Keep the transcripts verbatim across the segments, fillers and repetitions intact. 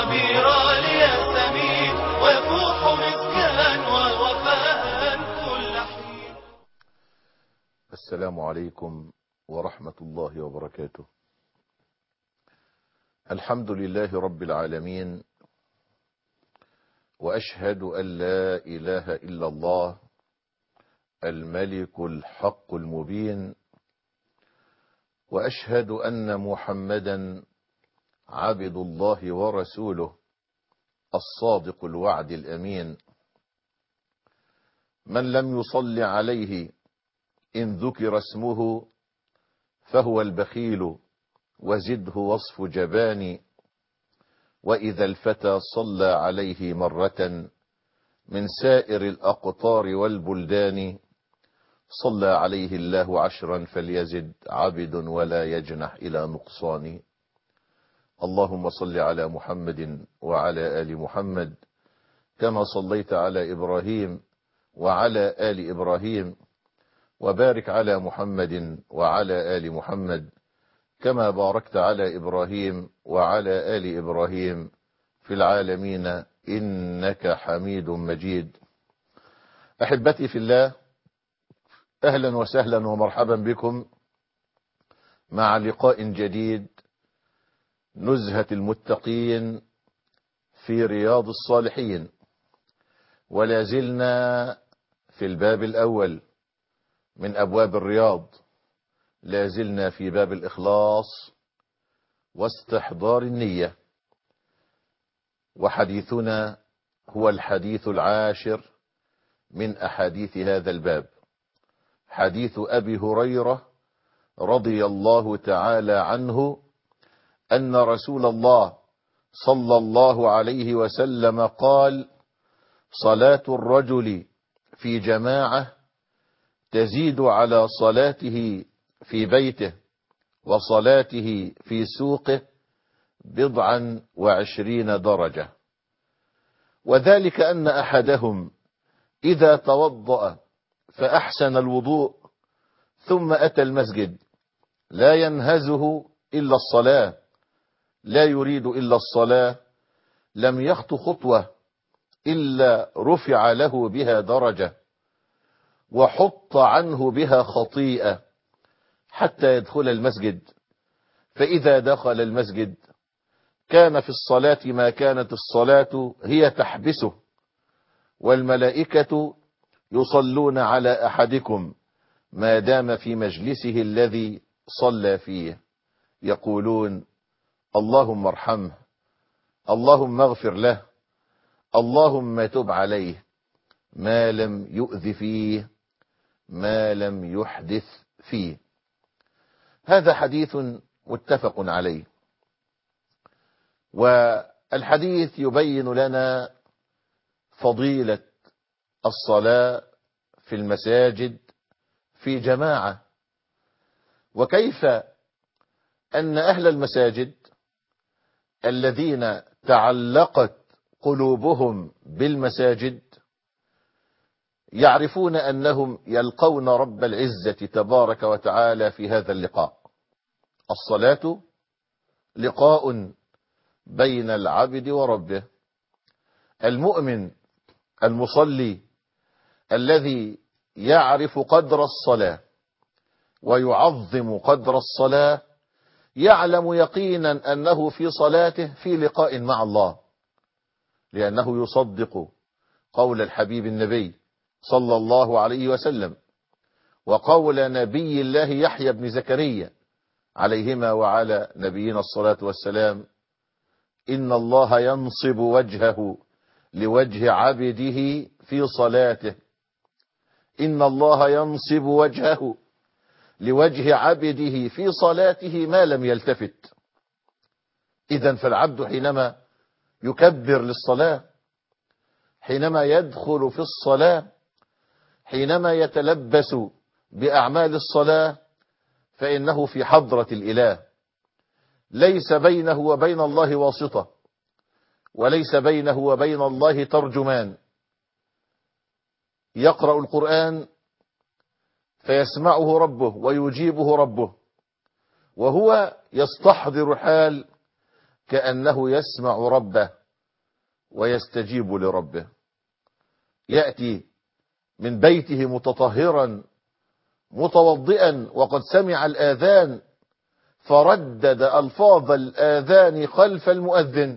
عبيرا ليستميل ويفوح مسكا ووفاء كل حين. السلام عليكم ورحمة الله وبركاته. الحمد لله رب العالمين، وأشهد أن لا إله إلا الله الملك الحق المبين، وأشهد أن محمدا عبد الله ورسوله الصادق الوعد الأمين. من لم يصل عليه إن ذكر اسمه فهو البخيل وزده وصف جبان، وإذا الفتى صلى عليه مرة من سائر الأقطار والبلدان صلى عليه الله عشرا فليزد عبد ولا يجنح إلى نقصان. اللهم صل على محمد وعلى آل محمد كما صليت على إبراهيم وعلى آل إبراهيم، وبارك على محمد وعلى آل محمد كما باركت على إبراهيم وعلى آل إبراهيم في العالمين إنك حميد مجيد. أحبتي في الله، أهلا وسهلا ومرحبا بكم مع لقاء جديد، نزهة المتقين في رياض الصالحين، ولا زلنا في الباب الأول من أبواب الرياض، لا زلنا في باب الإخلاص واستحضار النية، وحديثنا هو الحديث العاشر من أحاديث هذا الباب، حديث أبي هريرة رضي الله تعالى عنه أن رسول الله صلى الله عليه وسلم قال: صلاة الرجل في جماعة تزيد على صلاته في بيته وصلاته في سوقه بضعا وعشرين درجة، وذلك أن أحدهم إذا توضأ فأحسن الوضوء ثم أتى المسجد لا ينهزه إلا الصلاة، لا يريد إلا الصلاة، لم يخط خطوة إلا رفع له بها درجة وحط عنه بها خطيئة حتى يدخل المسجد، فإذا دخل المسجد كان في الصلاة ما كانت الصلاة هي تحبسه، والملائكة يصلون على أحدكم ما دام في مجلسه الذي صلى فيه، يقولون: اللهم ارحمه، اللهم اغفر له، اللهم تب عليه، ما لم يؤذ فيه، ما لم يحدث فيه. هذا حديث متفق عليه، والحديث يبين لنا فضيلة الصلاة في المساجد في جماعة، وكيف أن أهل المساجد الذين تعلقت قلوبهم بالمساجد يعرفون أنهم يلقون رب العزة تبارك وتعالى في هذا اللقاء. الصلاة لقاء بين العبد وربه. المؤمن المصلي الذي يعرف قدر الصلاة ويعظم قدر الصلاة يعلم يقينا أنه في صلاته في لقاء مع الله، لأنه يصدق قول الحبيب النبي صلى الله عليه وسلم وقول نبي الله يحيى بن زكريا عليهما وعلى نبينا الصلاة والسلام: إن الله ينصب وجهه لوجه عبده في صلاته، إن الله ينصب وجهه لوجه عبده في صلاته ما لم يلتفت. إذن فالعبد حينما يكبر للصلاة، حينما يدخل في الصلاة، حينما يتلبس بأعمال الصلاة، فإنه في حضرة الإله، ليس بينه وبين الله واسطة، وليس بينه وبين الله ترجمان. يقرأ القرآن فيسمعه ربه ويجيبه ربه، وهو يستحضر حال كأنه يسمع ربه ويستجيب لربه. يأتي من بيته متطهرا متوضئا وقد سمع الآذان فردد ألفاظ الآذان خلف المؤذن.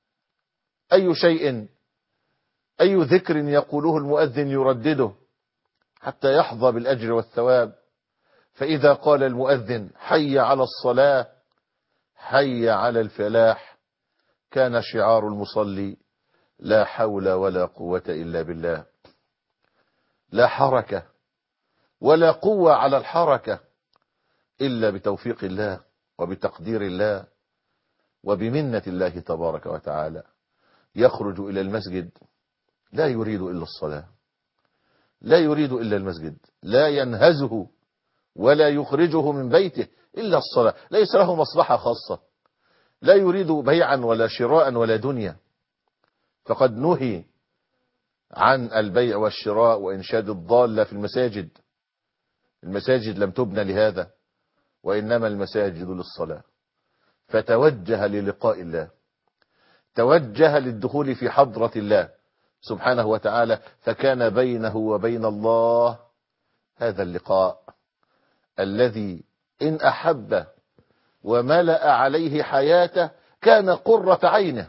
أي شيء أي ذكر يقوله المؤذن يردده حتى يحظى بالأجر والثواب. فإذا قال المؤذن حي على الصلاة حي على الفلاح كان شعار المصلي لا حول ولا قوة إلا بالله. لا حركة ولا قوة على الحركة إلا بتوفيق الله وبتقدير الله وبمنة الله تبارك وتعالى. يخرج إلى المسجد لا يريد إلا الصلاة، لا يريد إلا المسجد، لا ينهزه ولا يخرجه من بيته إلا الصلاة، ليس له مصلحة خاصة، لا يريد بيعا ولا شراء ولا دنيا. فقد نهي عن البيع والشراء وإنشاد الضالة في المساجد. المساجد لم تبنى لهذا، وإنما المساجد للصلاة. فتوجه للقاء الله، توجه للدخول في حضرة الله سبحانه وتعالى، فكان بينه وبين الله هذا اللقاء الذي إن أحب وملأ عليه حياته كان قرة عينه،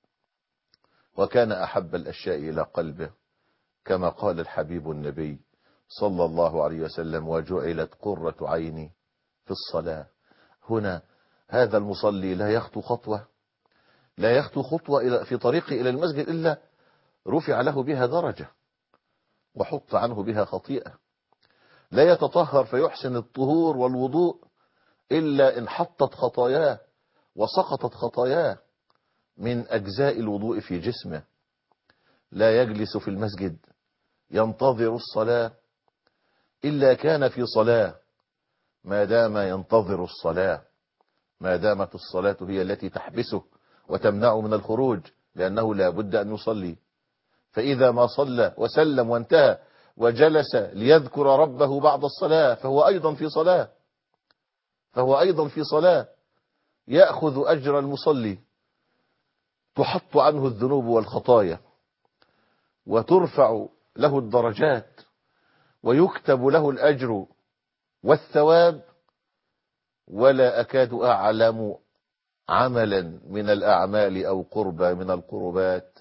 وكان أحب الأشياء إلى قلبه، كما قال الحبيب النبي صلى الله عليه وسلم وجعلت قرة عيني في الصلاة. هنا هذا المصلي لا يخطو خطوة، لا يخطو خطوة إلى في طريقه إلى المسجد إلا رفع له بها درجة وحط عنه بها خطيئة. لا يتطهر فيحسن الطهور والوضوء إلا إن حطت خطاياه وسقطت خطاياه من أجزاء الوضوء في جسمه. لا يجلس في المسجد ينتظر الصلاة إلا كان في صلاة ما دام ينتظر الصلاة، ما دامت الصلاة هي التي تحبسه وتمنعه من الخروج، لأنه لا بد أن يصلي. فإذا ما صلى وسلم وانتهى وجلس ليذكر ربه بعد الصلاة فهو أيضا في صلاة، فهو أيضا في صلاة يأخذ أجر المصلي، تحط عنه الذنوب والخطايا وترفع له الدرجات ويكتب له الأجر والثواب. ولا أكاد أعلم عملا من الأعمال أو قربة من القربات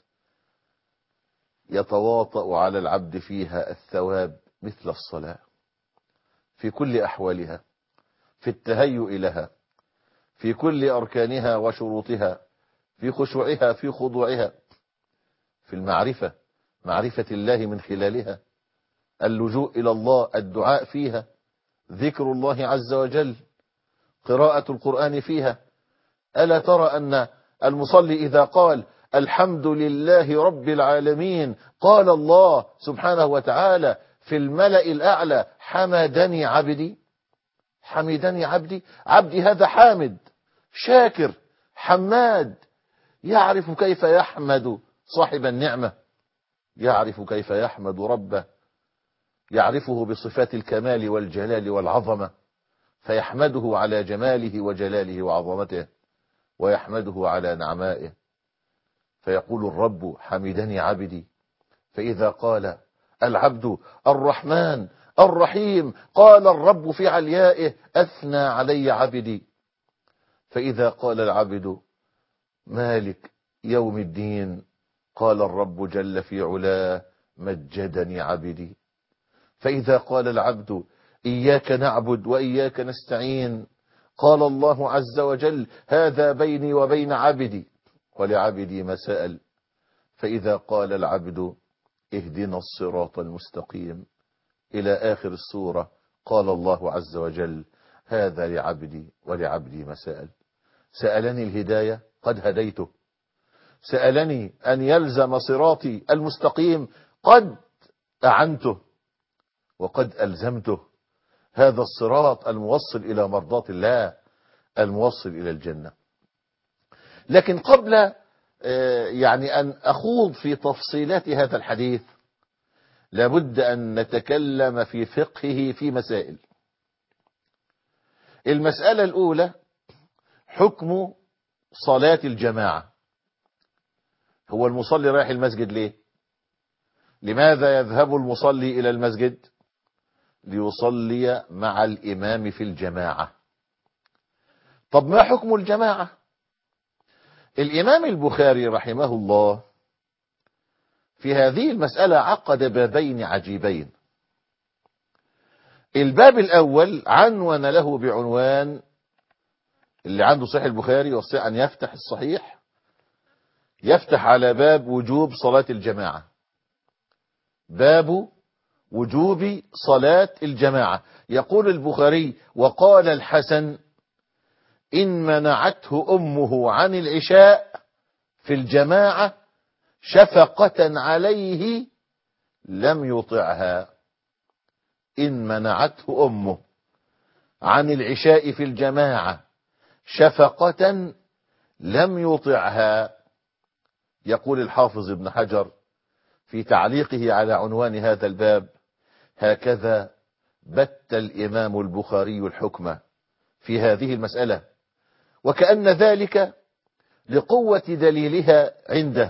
يتواطأ على العبد فيها الثواب مثل الصلاة، في كل أحوالها، في التهيؤ لها، في كل أركانها وشروطها، في خشوعها، في خضوعها، في المعرفة، معرفة الله من خلالها، اللجوء إلى الله، الدعاء فيها، ذكر الله عز وجل، قراءة القرآن فيها. ألا ترى أن المصلي إذا قال الحمد لله رب العالمين قال الله سبحانه وتعالى في الملأ الأعلى حمدني عبدي، حمدني عبدي، عبدي هذا حامد شاكر حماد، يعرف كيف يحمد صاحب النعمة، يعرف كيف يحمد ربه، يعرفه بصفات الكمال والجلال والعظمة، فيحمده على جماله وجلاله وعظمته، ويحمده على نعمائه. فيقول الرب حمدني عبدي. فإذا قال العبد الرحمن الرحيم قال الرب في عليائه أثنى علي عبدي. فإذا قال العبد مالك يوم الدين قال الرب جل في علاه مجدني عبدي. فإذا قال العبد إياك نعبد وإياك نستعين قال الله عز وجل هذا بيني وبين عبدي ولعبدي ما سأل. فإذا قال العبد اهدنا الصراط المستقيم إلى آخر السورة قال الله عز وجل هذا لعبدي ولعبدي ما سأل. سألني الهداية قد هديته، سألني أن يلزم صراطي المستقيم قد أعنته وقد ألزمته. هذا الصراط الموصل إلى مرضاة الله، الموصل إلى الجنة. لكن قبل يعني أن أخوض في تفصيلات هذا الحديث لابد أن نتكلم في فقهه في مسائل. المسألة الأولى حكم صلاة الجماعة. هو المصلي رايح المسجد ليه؟ لماذا يذهب المصلي إلى المسجد؟ ليصلي مع الإمام في الجماعة. طب ما حكم الجماعة؟ الإمام البخاري رحمه الله في هذه المسألة عقد بابين عجيبين. الباب الأول عنون له بعنوان، اللي عنده صحيح البخاري يستطيع أن يفتح الصحيح، يفتح على باب وجوب صلاة الجماعة. باب وجوب صلاة الجماعة. يقول البخاري: وقال الحسن إن منعته أمه عن العشاء في الجماعة شفقة عليه لم يطعها. إن منعته أمه عن العشاء في الجماعة شفقة لم يطعها. يقول الحافظ ابن حجر في تعليقه على عنوان هذا الباب: هكذا بت الإمام البخاري الحكم في هذه المسألة، وكأن ذلك لقوة دليلها عنده،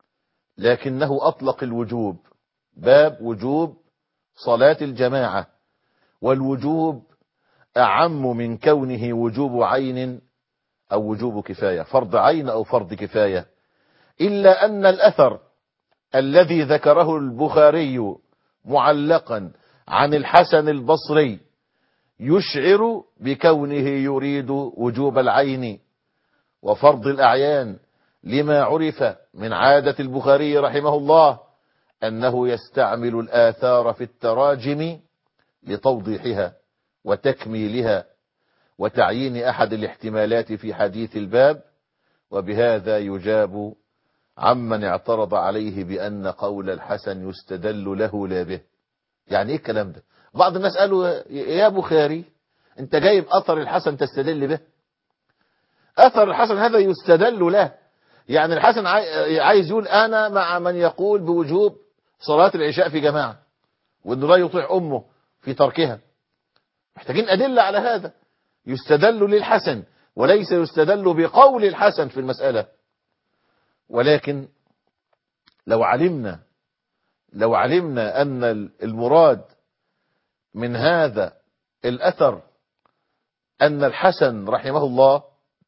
لكنه أطلق الوجوب. باب وجوب صلاة الجماعة، والوجوب أعم من كونه وجوب عين أو وجوب كفاية، فرض عين أو فرض كفاية. إلا أن الأثر الذي ذكره البخاري معلقا عن الحسن البصري يشعر بكونه يريد وجوب العين وفرض الأعيان، لما عرف من عادة البخاري رحمه الله أنه يستعمل الآثار في التراجم لتوضيحها وتكميلها وتعيين أحد الاحتمالات في حديث الباب، وبهذا يجاب عمن اعترض عليه بأن قول الحسن يستدل له لا به. يعني ايه الكلام ده؟ بعض الناس قالوا: يا بخاري انت جايب أثر الحسن تستدل به؟ أثر الحسن هذا يستدل له. يعني الحسن عايز يقول أنا مع من يقول بوجوب صلاة العشاء في جماعة، وأنه لا يطيع أمه في تركها. محتاجين أدلة على هذا. يستدل للحسن وليس يستدل بقول الحسن في المسألة. ولكن لو علمنا لو علمنا أن المراد من هذا الأثر أن الحسن رحمه الله،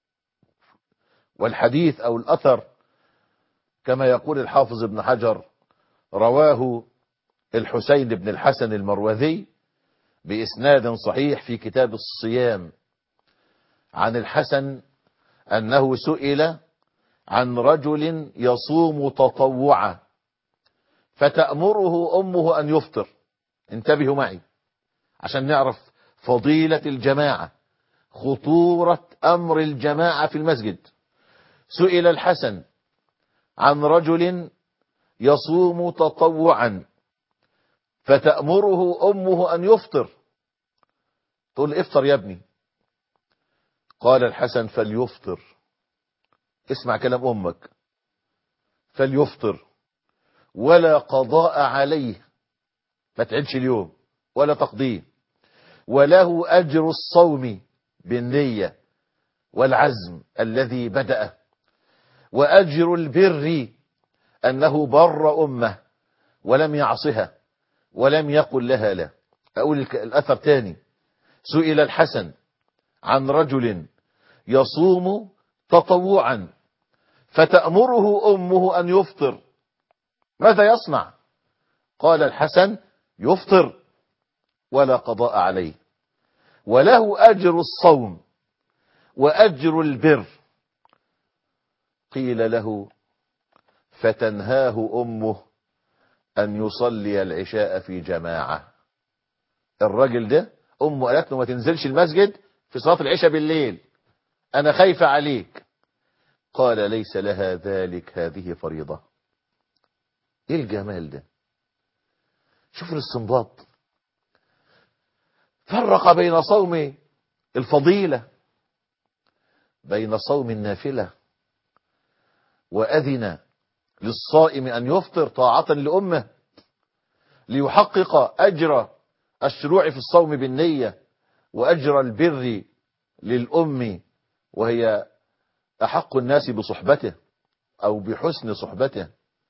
والحديث أو الأثر كما يقول الحافظ ابن حجر رواه الحسين بن الحسن المروذي بإسناد صحيح في كتاب الصيام عن الحسن أنه سئل عن رجل يصوم تطوعا فتأمره أمه أن يفطر. انتبهوا معي عشان نعرف فضيلة الجماعة، خطورة أمر الجماعة في المسجد. سئل الحسن عن رجل يصوم تطوعا فتأمره أمه أن يفطر، تقول افطر يا ابني. قال الحسن: فليفطر. اسمع كلام أمك، فليفطر ولا قضاء عليه، ما تعدش اليوم ولا تقضيه، وله أجر الصوم بالنية والعزم الذي بدأ، وأجر البر أنه بر أمه ولم يعصها ولم يقل لها لا. أقول الأثر تاني: سئل الحسن عن رجل يصوم تطوعا فتأمره أمه أن يفطر، ماذا يصنع؟ قال الحسن: يفطر ولا قضاء عليه، وله أجر الصوم وأجر البر. قيل له: فتنهاه أمه أن يصلي العشاء في جماعة. الرجل ده أمه قالت له: ما تنزلش المسجد في صلاة العشاء بالليل، أنا خايفة عليك. قال: ليس لها ذلك، هذه فريضة. إيه الجمال ده؟ شوف الاستنباط. فرق بين صوم الفضيلة، بين صوم النافلة، وأذن للصائم أن يفطر طاعة لأمه ليحقق أجر الشروع في الصوم بالنية وأجر البر للأم وهي أحق الناس بصحبته أو بحسن صحبته،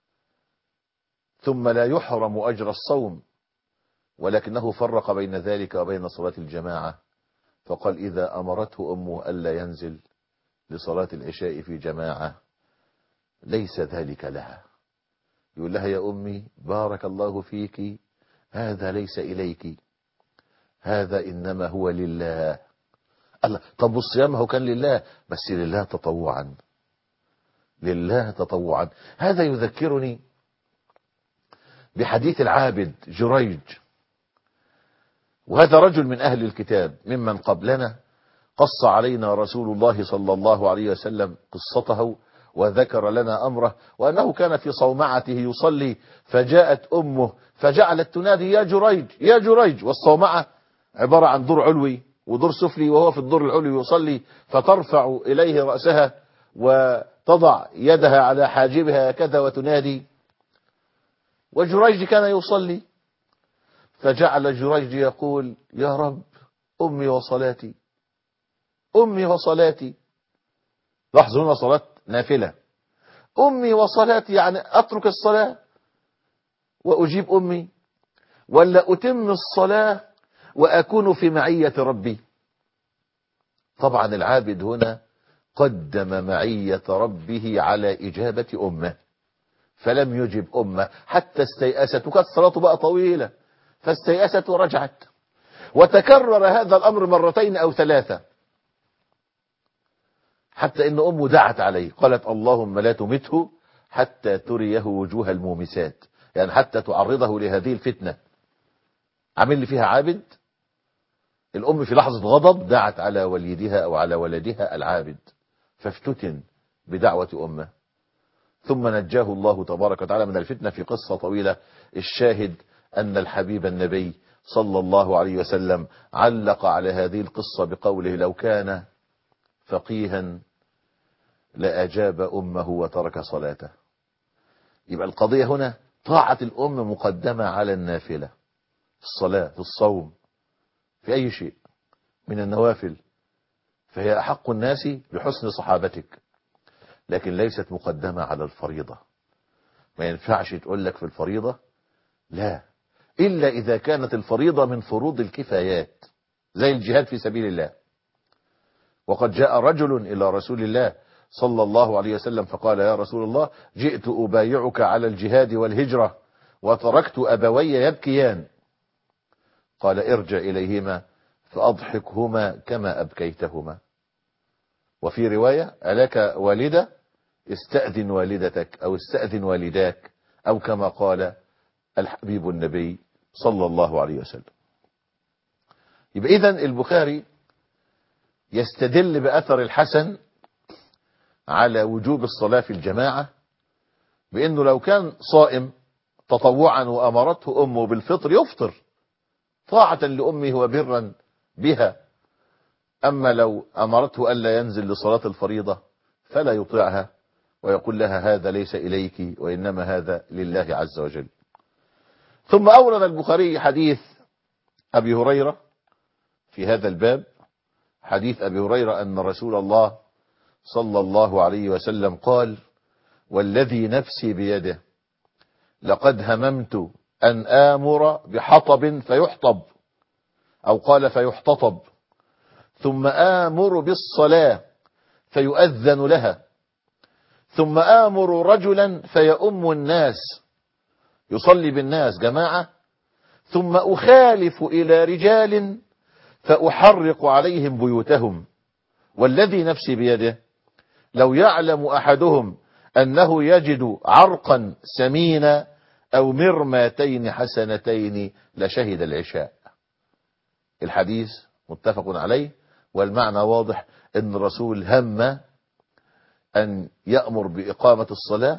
ثم لا يحرم أجر الصوم، ولكنه فرق بين ذلك وبين صلاة الجماعة، فقال إذا أمرته أمه ألا ينزل لصلاة العشاء في جماعة ليس ذلك لها، يقول لها يا أمي بارك الله فيك، هذا ليس إليك، هذا إنما هو لله. الله، طب الصيام هو كان لله، بس لله تطوعا، لله تطوعا. هذا يذكرني بحديث العابد جريج، وهذا رجل من أهل الكتاب ممن قبلنا قص علينا رسول الله صلى الله عليه وسلم قصته وذكر لنا أمره، وأنه كان في صومعته يصلي فجاءت أمه فجعلت تنادي يا جريج يا جريج، والصومعة عبارة عن دور علوي ودور سفلي، وهو في الدور العلوي يصلي، فترفع إليه رأسها وتضع يدها على حاجبها كذا وتنادي، وجريج كان يصلي، فجعل جريج يقول يا رب أمي وصلاتي، أمي وصلاتي. لاحظوا هنا صلاة نافلة، أمي وصلاتي يعني أترك الصلاة وأجيب أمي، ولا أتم الصلاة وأكون في معية ربي؟ طبعا العابد هنا قدم معية ربه على إجابة أمه، فلم يجب أمه حتى استيأست، وكانت صلاته بقى طويلة فاستيأست ورجعت، وتكرر هذا الأمر مرتين أو ثلاثة، حتى إن أمه دعت عليه قالت اللهم لا تمته حتى تريه وجوه المومسات، يعني حتى تعرضه لهذه الفتنة. عامل لي فيها عابد. الأم في لحظة غضب دعت على وليدها أو على ولدها العابد، فافتتن بدعوة أمه، ثم نجاه الله تبارك وتعالى من الفتنة في قصة طويلة. الشاهد أن الحبيب النبي صلى الله عليه وسلم علق على هذه القصة بقوله لو كان فقيها لأجاب أمه وترك صلاته. يبقى القضية هنا طاعة الأم مقدمة على النافلة، في الصلاة، في الصوم، في أي شيء من النوافل، فهي أحق الناس بحسن صحابتك، لكن ليست مقدمة على الفريضة. ما ينفعش تقول لك في الفريضة لا، إلا إذا كانت الفريضة من فروض الكفايات زي الجهاد في سبيل الله. وقد جاء رجل إلى رسول الله صلى الله عليه وسلم فقال يا رسول الله جئت أبايعك على الجهاد والهجرة وتركت أبوي يبكيان، قال ارجع إليهما فأضحكهما كما أبكيتهما. وفي رواية ألك والدة استأذن والدتك أو استأذن والداك، أو كما قال الحبيب النبي صلى الله عليه وسلم. يبقى إذن البخاري يستدل بأثر الحسن على وجوب الصلاة في الجماعة، بأنه لو كان صائم تطوعا وأمرته أمه بالفطر يفطر طاعة لأمه وبرا بها، أما لو أمرته ألا ينزل لصلاة الفريضة فلا يطيعها ويقول لها هذا ليس إليك وإنما هذا لله عز وجل. ثم أورد البخاري حديث أبي هريرة في هذا الباب، حديث أبي هريرة أن رسول الله صلى الله عليه وسلم قال والذي نفسي بيده لقد هممت أن آمر بحطب فيحطب، أو قال فيحتطب، ثم آمر بالصلاة فيؤذن لها، ثم آمر رجلا فيؤم الناس يصلي بالناس جماعة، ثم أخالف إلى رجال فأحرق عليهم بيوتهم، والذي نفسي بيده لو يعلم أحدهم أنه يجد عرقا سمينا أو مرماتين حسنتين لشهد العشاء. الحديث متفق عليه، والمعنى واضح أن الرسول هم أن يأمر بإقامة الصلاة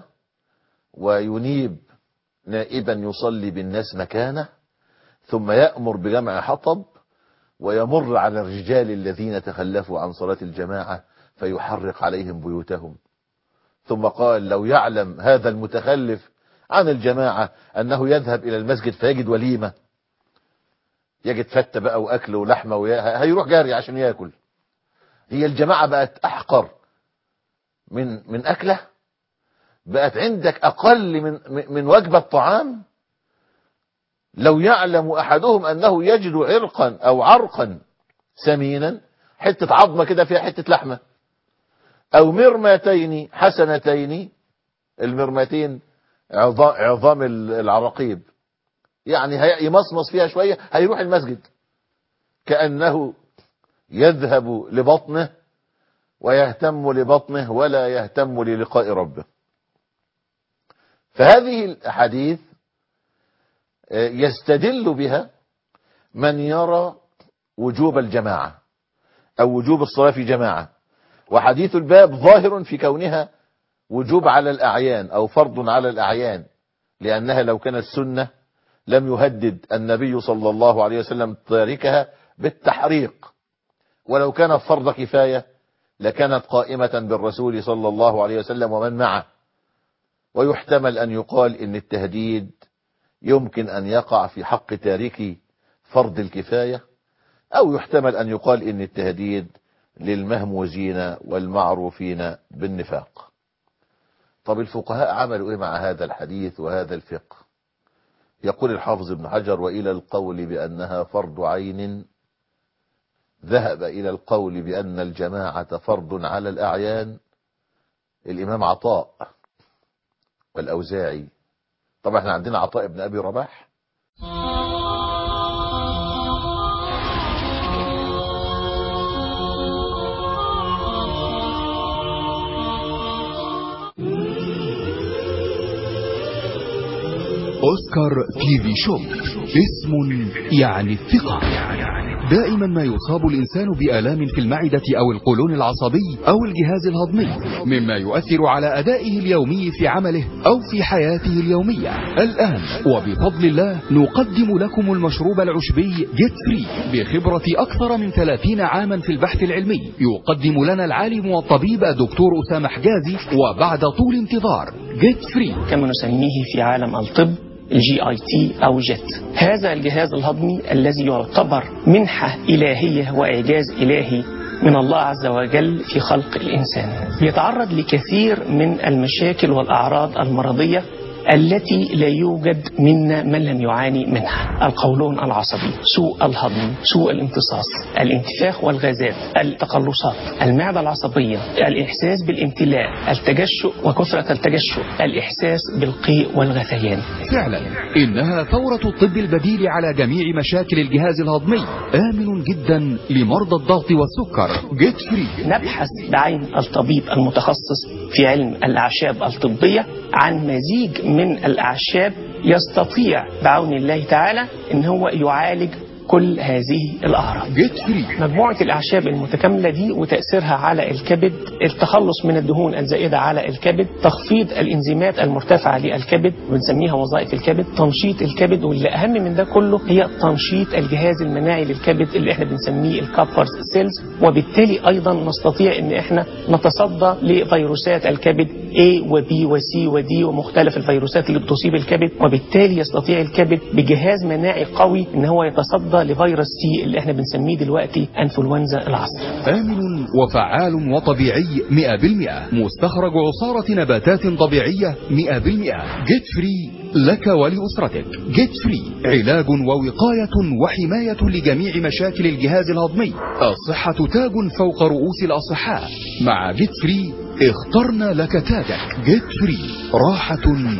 وينيب نائبا يصلي بالناس مكانه، ثم يأمر بجمع حطب ويمر على الرجال الذين تخلفوا عن صلاة الجماعة فيحرق عليهم بيوتهم. ثم قال لو يعلم هذا المتخلف عن الجماعة أنه يذهب إلى المسجد فيجد وليمة، يجد فتة بقى وأكل ولحمة وياها، هيروح جاري عشان يأكل. هي الجماعة بقت أحقر من من أكلة بقت عندك أقل من من وجبة طعام. لو يعلم أحدهم أنه يجد عرقا أو عرقا سمينا، حتة عظمة كده فيها حتة لحمة، أو مرمتين حسنتين، المرمتين عظام العراقيب، يعني يمصمص فيها شوية هيروح المسجد كأنه يذهب لبطنه ويهتم لبطنه ولا يهتم للقاء ربه. فهذه الأحاديث يستدل بها من يرى وجوب الجماعة أو وجوب الصلاة في جماعة، وحديث الباب ظاهر في كونها وجوب على الأعيان أو فرض على الأعيان، لأنها لو كانت سنة لم يهدد النبي صلى الله عليه وسلم تاركها بالتحريق، ولو كانت فرض كفاية لكانت قائمة بالرسول صلى الله عليه وسلم ومن معه. ويحتمل أن يقال إن التهديد يمكن أن يقع في حق تارك فرض الكفاية، أو يحتمل أن يقال إن التهديد للمهموزين والمعروفين بالنفاق. طب الفقهاء عملوا إيه مع هذا الحديث وهذا الفقه؟ يقول الحافظ ابن حجر: وإلى القول بأنها فرض عين ذهب إلى القول بأن الجماعة فرض على الأعيان الإمام عطاء والأوزاعي. طبعا احنا عندنا عطاء ابن أبي رباح، أوسكار تي في شوب، اسم يعني الثقة. دائما ما يصاب الإنسان بآلام في المعدة أو القولون العصبي أو الجهاز الهضمي، مما يؤثر على أدائه اليومي في عمله أو في حياته اليومية. الآن وبفضل الله نقدم لكم المشروب العشبي جيت فري بخبرة أكثر من ثلاثين عاما في البحث العلمي. يقدم لنا العالم والطبيب الدكتور أسامة حجازي، وبعد طول انتظار جيت فري كما نسميه في عالم الطب الجي اي تي او جيت. هذا الجهاز الهضمي الذي يعتبر منحة إلهية وإعجاز إلهي من الله عز وجل في خلق الإنسان، يتعرض لكثير من المشاكل والأعراض المرضية التي لا يوجد منا من لم يعاني منها: القولون العصبي، سوء الهضم، سوء الامتصاص، الانتفاخ والغازات، التقلصات، المعدة العصبية، الإحساس بالامتلاء، التجشؤ وكثرة التجشؤ، الإحساس بالقيء والغثيان. فعلا إنها ثورة الطب البديل على جميع مشاكل الجهاز الهضمي، آمن جدا لمرضى الضغط والسكر. جيت فري. نبحث بعين الطبيب المتخصص في علم الأعشاب الطبية عن مزيج من الأعشاب يستطيع بعون الله تعالى ان هو يعالج كل هذه الأعراض. جيت فري. مجموعة الأعشاب المتكاملة دي وتأثيرها على الكبد، التخلص من الدهون الزائدة على الكبد، تخفيض الإنزيمات المرتفعة للكبد وبنسميها وظائف الكبد، تنشيط الكبد، واللي أهم من ده كله هي تنشيط الجهاز المناعي للكبد اللي احنا بنسميه الكابرز سيلز، وبالتالي أيضا نستطيع ان احنا نتصدى لفيروسات الكبد A و B و C و D ومختلف الفيروسات اللي بتصيب الكبد، وبالتالي يستطيع الكبد بجهاز مناعي قوي ان هو يتصدى لفيروس سي اللي احنا بنسميه دلوقتي انفلونزا العصر. آمن وفعال وطبيعي مئة بالمئة، مستخرج عصارة نباتات طبيعية مئة بالمئة. جيت فري لك ولأسرتك. جيت فري علاج ووقاية وحماية لجميع مشاكل الجهاز الهضمي. الصحة تاج فوق رؤوس الأصحاء. مع جيت فري اخترنا لك تاجك. جيت فري راحة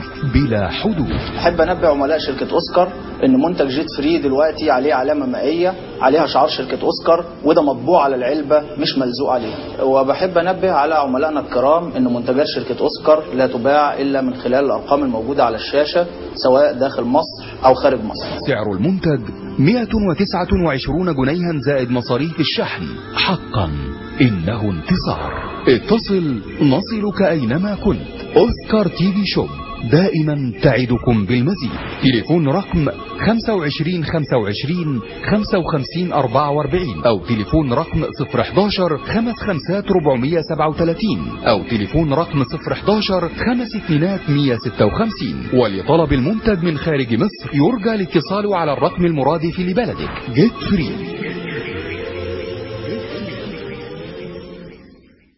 بلا حدود. أحب أنبه عملاء شركة أوسكار إن منتج جيت فري دلوقتي عليه علامة مائية عليها شعار شركة أوسكار، وده مطبوع على العلبة مش ملزوق عليها. وبحب أنبه على عملائنا الكرام إن منتجات شركة أوسكار لا تباع إلا من خلال الأرقام الموجودة على الشاشة سواء داخل مصر أو خارج مصر. سعر المنتج مئة وتسعة وعشرين جنيها زائد مصاريف الشحن. حقا إنه انتصار. اتصل نصلك أينما كنت. أوسكار تي في شوب دائما تعدكم بالمزيد. تليفون رقم خمسة وعشرين خمسة وعشرين خمسة وخمسين أربعة وأربعين أو تليفون رقم صفر حداشر خمس خمسات ربعمية سبعة وثلاثين أو تليفون رقم صفر حداشر خمس اتنينات مية ستة وخمسين. ولطلب المنتج من خارج مصر يرجى الاتصال على الرقم المرادف لبلدك. جيت فري.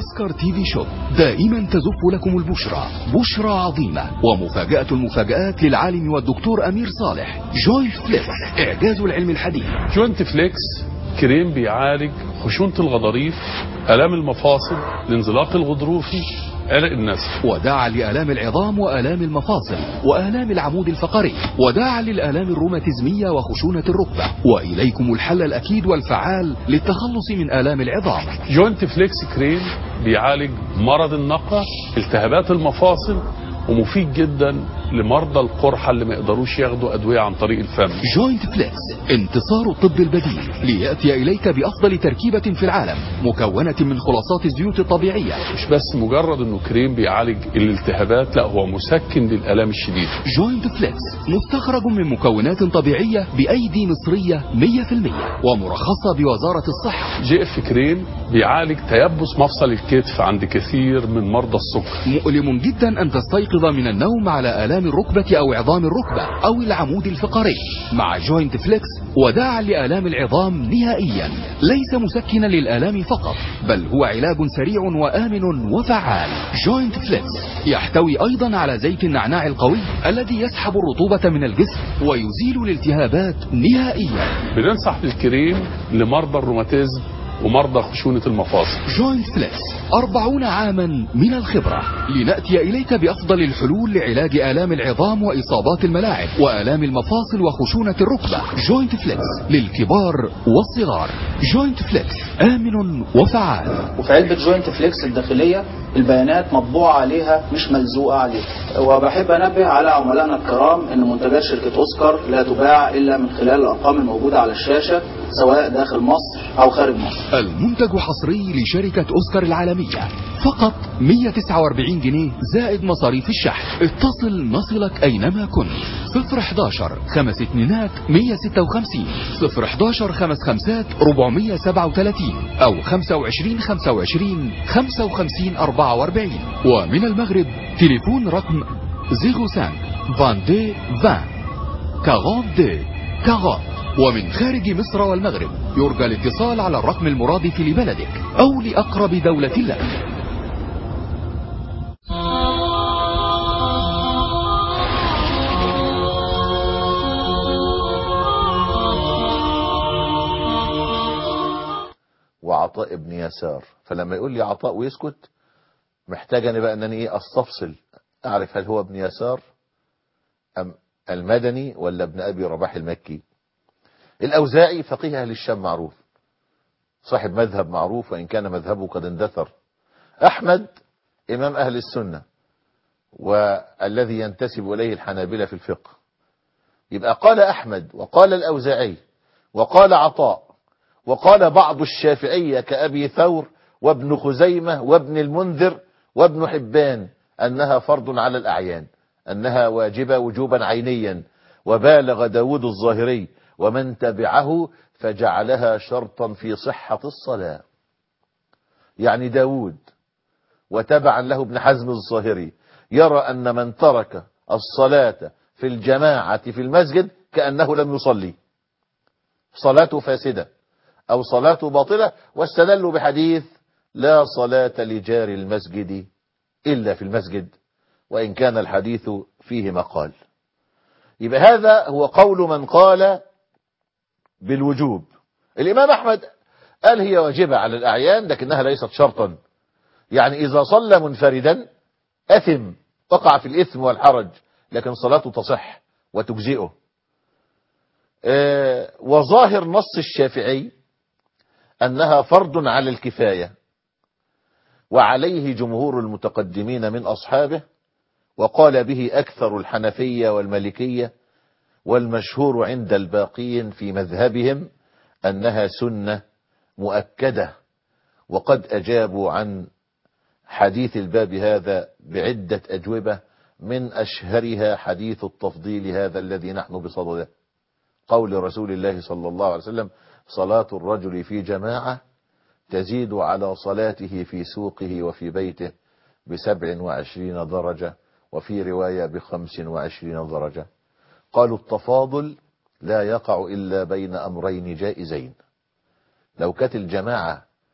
أوسكار تي في شوب دائما تزف لكم البشرى، بشرى عظيمة ومفاجأة المفاجآت للعالم والدكتور أمير صالح. جوينت فليكس، إعجاز العلم الحديث. جوينت فليكس كريم بيعالج خشونة الغضاريف، آلام المفاصل، الانزلاق الغضروفي، عرق النسف، وداعا لآلام العظام وآلام المفاصل وآلام العمود الفقري، وداعا للآلام الروماتيزمية وخشونة الركبة. وإليكم الحل الأكيد والفعال للتخلص من آلام العظام. جوينت فليكس كريم بيعالج مرض النقع، التهابات المفاصل، ومفيد جدا لمرضى القرحة اللي ما يقدروش ياخدوا أدوية عن طريق الفم. جوينت فليكس، انتصار الطب البديل ليأتي إليك بأفضل تركيبة في العالم، مكونة من خلاصات الزيوت الطبيعية. مش بس مجرد انه كريم بيعالج الالتهابات، لا هو مسكن للآلام الشديدة. جوينت فليكس مستخرج من مكونات طبيعية بأيدي مصرية مية في المية ومرخصة بوزارة الصحة. جي اف كريم بيعالج تيبس مفصل الكتف عند كثير من مرضى السكر. مؤلم جدا أن تستيقظ من النوم على آلام الركبة أو عظام الركبة أو العمود الفقري. مع جوينت فليكس وداعا لآلام العظام نهائيا، ليس مسكنا للآلام فقط، بل هو علاج سريع وآمن وفعال. جوينت فليكس يحتوي أيضا على زيت النعناع القوي الذي يسحب الرطوبة من الجسم ويزيل الالتهابات نهائيا. بننصح بالكريم لمرضى الروماتيزم ومرضى خشونة المفاصل. جوينت فليكس أربعون عاما من الخبرة، لنأتي إليك بأفضل الحلول لعلاج آلام العظام وإصابات الملاعب وآلام المفاصل وخشونة الركبة. جوينت فليكس للكبار والصغار. جوينت فليكس آمن وفعال. وفي علبة جوينت فليكس الداخلية البيانات مطبوعة عليها مش ملزوقة عليها. وبحب أنبه على عملائنا الكرام أن منتجات شركة أوسكار لا تباع إلا من خلال الأرقام الموجودة على الشاشة، سواء داخل مصر أو خارج مصر. المنتج حصري لشركة أوسكار العالمية، فقط مية وتسعة وأربعين جنيه زائد مصاريف الشحن. اتصل نصلك أينما كنت. صفر احداشر خمس اتنينات مية ستة وخمسين، صفر احداشر خمس خمسات ربعمية سبعة وتلاتين، أو خمسة وعشرين خمسة وعشرين خمسة وخمسين أربعة وأربعين. ومن المغرب تليفون رقم صفر خمسة اثنين عشرين عشرين أربعين أربعين. ومن خارج مصر والمغرب يرجى الاتصال على الرقم المرادف لبلدك أو لأقرب دولة لك. وعطاء ابن يسار. فلما يقول لي عطاء ويسكت، محتاج أنا بقى أنني إيه أستفصل، أعرف هل هو ابن يسار أم المدني ولا ابن أبي رباح المكي. الأوزاعي فقيه أهل الشام معروف، صاحب مذهب معروف وإن كان مذهبه قد اندثر. أحمد إمام أهل السنة والذي ينتسب إليه الحنابلة في الفقه. يبقى قال أحمد وقال الأوزاعي وقال عطاء وقال بعض الشافعية كأبي ثور وابن خزيمة وابن المنذر وابن حبان أنها فرض على الأعيان، أنها واجبة وجوبا عينيا. وبالغ داود الظاهري ومن تبعه فجعلها شرطا في صحة الصلاة. يعني داود وتبعا له ابن حزم الظاهري يرى أن من ترك الصلاة في الجماعة في المسجد كأنه لم يصلي، صلاته فاسدة أو صلاته باطلة، واستدلوا بحديث لا صلاة لجار المسجد إلا في المسجد، وإن كان الحديث فيه مقال. يبقى هذا هو قول من قال بالوجوب. الإمام أحمد قال هي واجبة على الأعيان لكنها ليست شرطا، يعني إذا صلى منفردا أثم، وقع في الإثم والحرج، لكن صلاته تصح وتجزئه. آه وظاهر نص الشافعي أنها فرض على الكفاية، وعليه جمهور المتقدمين من أصحابه، وقال به أكثر الحنفية والمالكية، والمشهور عند الباقين في مذهبهم أنها سنة مؤكدة. وقد أجابوا عن حديث الباب هذا بعدة أجوبة، من أشهرها حديث التفضيل هذا الذي نحن بصدده، قول رسول الله صلى الله عليه وسلم: صلاة الرجل في جماعة تزيد على صلاته في سوقه وفي بيته بسبع وعشرين درجة، وفي رواية بخمس وعشرين درجة. قالوا التفاضل لا يقع إلا بين أمرين جائزين. لو كانت الجماعة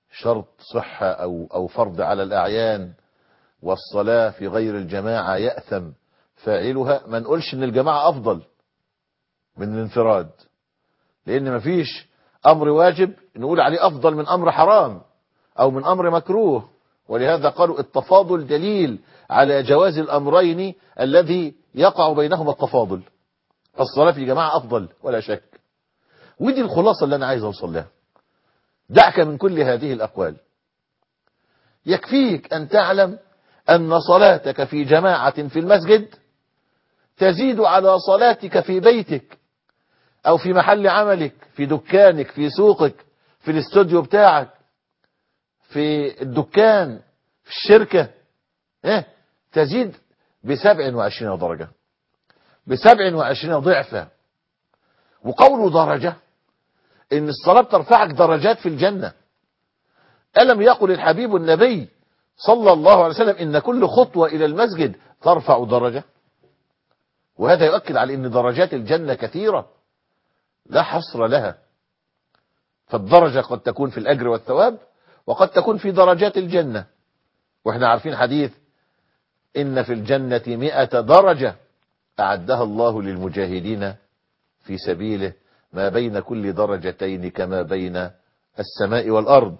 شرط صحة أو, أو فرض على الأعيان، والصلاة في غير الجماعة يأثم فاعلها، ما نقولش ان الجماعة افضل من الانفراد، لان مفيش امر واجب نقول عليه افضل من امر حرام او من امر مكروه. ولهذا قالوا التفاضل دليل على جواز الامرين الذي يقع بينهما التفاضل، فالصلاة في جماعة افضل ولا شك. ودي الخلاصة اللي انا عايز اوصل لها. دعك من كل هذه الاقوال، يكفيك ان تعلم ان صلاتك في جماعة في المسجد تزيد على صلاتك في بيتك او في محل عملك، في دكانك، في سوقك، في الاستوديو بتاعك، في الدكان، في الشركة. اه تزيد بسبع وعشرين درجة، بسبع وعشرين ضعفة. وقول درجة ان الصلاة بترفعك درجات في الجنة. ألم يقل الحبيب النبي صلى الله عليه وسلم إن كل خطوة إلى المسجد ترفع درجة؟ وهذا يؤكد على أن درجات الجنة كثيرة لا حصر لها. فالدرجة قد تكون في الأجر والثواب، وقد تكون في درجات الجنة. وإحنا عارفين حديث إن في الجنة مئة درجة أعدها الله للمجاهدين في سبيله، ما بين كل درجتين كما بين السماء والأرض.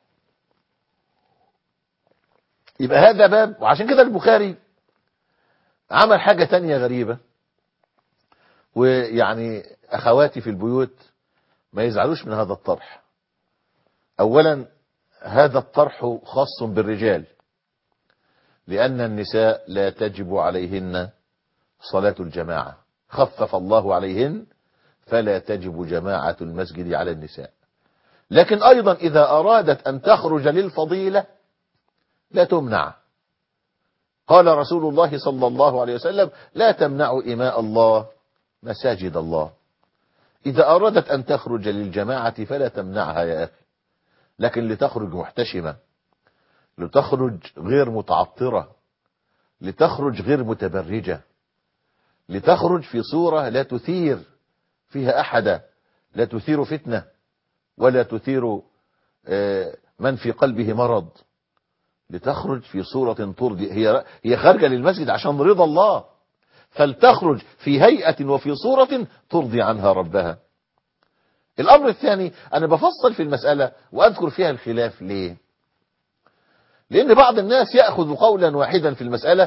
يبقى هذا باب. وعشان كده البخاري عمل حاجة تانية غريبة، ويعني أخواتي في البيوت ما يزعلوش من هذا الطرح. أولا هذا الطرح خاص بالرجال، لأن النساء لا تجب عليهن صلاة الجماعة، خفف الله عليهن فلا تجب جماعة المسجد على النساء. لكن أيضا إذا أرادت أن تخرج للفضيلة لا تمنع. قال رسول الله صلى الله عليه وسلم لا تمنعوا إماء الله مساجد الله. إذا أرادت أن تخرج للجماعة فلا تمنعها يا أخي، لكن لتخرج محتشمة، لتخرج غير متعطرة، لتخرج غير متبرجة، لتخرج في صورة لا تثير فيها أحدا، لا تثير فتنة ولا تثير من في قلبه مرض، لتخرج في صورة ترضي. هي هي خارجة للمسجد عشان رضا الله، فلتخرج في هيئة وفي صورة ترضي عنها ربها. الأمر الثاني أنا بفصل في المسألة وأذكر فيها الخلاف. ليه؟ لأن بعض الناس يأخذ قولا واحدا في المسألة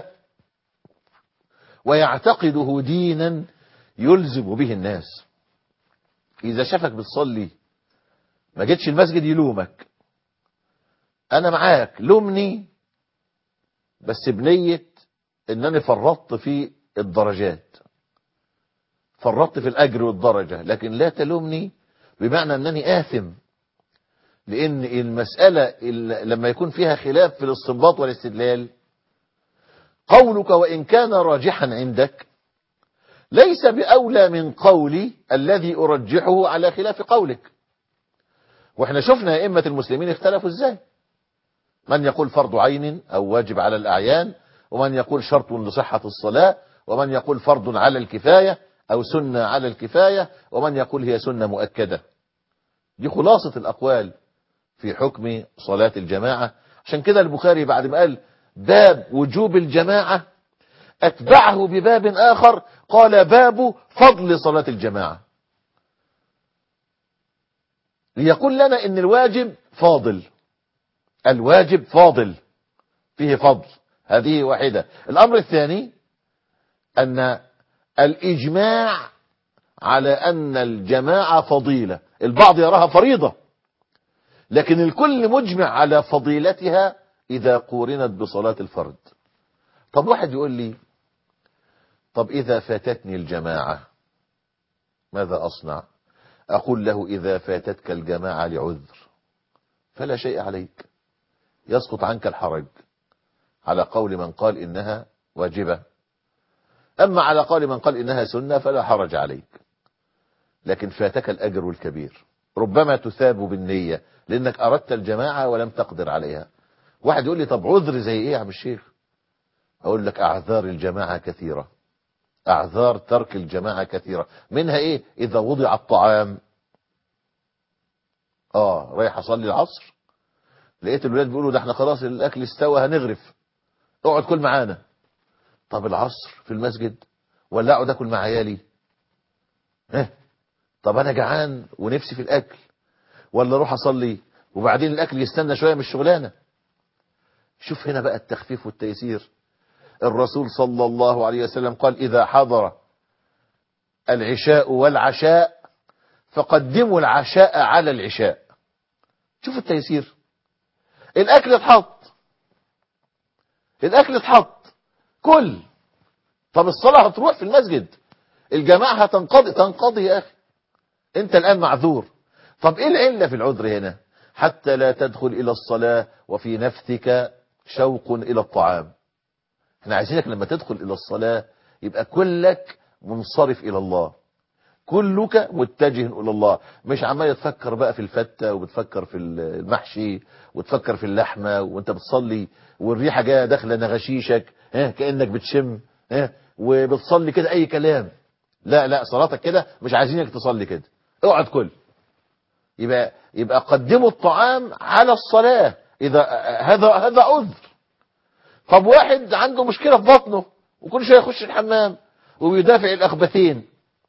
ويعتقده دينا يلزم به الناس. إذا شافك بتصلي ما جيتش المسجد يلومك. أنا معاك، لومني بس بنية إن أنا فرطت في الدرجات، فرطت في الأجر والدرجة، لكن لا تلومني بمعنى أنني آثم. لأن المسألة لما يكون فيها خلاف في الاستنباط والاستدلال، قولك وإن كان راجحا عندك ليس بأولى من قولي الذي أرجحه على خلاف قولك. واحنا شفنا أئمة المسلمين اختلفوا ازاي، من يقول فرض عين أو واجب على الأعيان، ومن يقول شرط لصحة الصلاة، ومن يقول فرض على الكفاية أو سنة على الكفاية، ومن يقول هي سنة مؤكدة. دي خلاصة الأقوال في حكم صلاة الجماعة. عشان كده البخاري بعد ما قال باب وجوب الجماعة أتبعه بباب آخر قال باب فضل صلاة الجماعة، ليقول لنا إن الواجب فاضل، الواجب فاضل فيه فضل. هذه واحدة. الأمر الثاني أن الإجماع على أن الجماعة فضيلة، البعض يراها فريضة، لكن الكل مجمع على فضيلتها إذا قورنت بصلاة الفرد. طب واحد يقول لي طب إذا فاتتني الجماعة ماذا أصنع؟ أقول له إذا فاتتك الجماعة لعذر فلا شيء عليك، يسقط عنك الحرج على قول من قال إنها واجبة. أما على قول من قال إنها سنة فلا حرج عليك، لكن فاتك الأجر الكبير، ربما تثاب بالنية لأنك أردت الجماعة ولم تقدر عليها. واحد يقول لي طب عذر زي إيه يا عم الشيخ؟ أقول لك أعذار الجماعة كثيرة، أعذار ترك الجماعة كثيرة. منها إيه؟ إذا وضع الطعام، آه رايح أصلي العصر لقيت الولاد بيقولوا ده احنا خلاص الاكل استوى هنغرف، اقعد كل معانا. طب العصر في المسجد ولا اقعد اكل مع عيالي؟ ها طب انا جعان ونفسي في الاكل، ولا اروح اصلي وبعدين الاكل يستنى شويه من الشغلانه؟ شوف هنا بقى التخفيف والتيسير. الرسول صلى الله عليه وسلم قال اذا حضر العشاء والعشاء فقدموا العشاء على العشاء. شوف التيسير. الاكل اتحط، الاكل اتحط كل. طب الصلاة هتروح في المسجد، الجماعة هتنقضي، تنقضي يا اخي، انت الان معذور. طب ايه العلة في العذر هنا؟ حتى لا تدخل الى الصلاة وفي نفسك شوق الى الطعام. احنا عايزينك لما تدخل الى الصلاة يبقى كلك منصرف الى الله، كلك متجه الى الله، مش عمال تفكر بقى في الفتة وبتفكر في المحشي وتفكر في اللحمة وانت بتصلي والريحة جايه داخله نغشيشك، ها كأنك بتشم، ها وبتصلي كده اي كلام. لا لا، صلاتك كده مش عايزينك تصلي كده، اقعد كل. يبقى يبقى قدموا الطعام على الصلاة. اذا هذا هذا عذر. طب واحد عنده مشكلة في بطنه وكل شويه يخش الحمام ويدافع الاخبثين،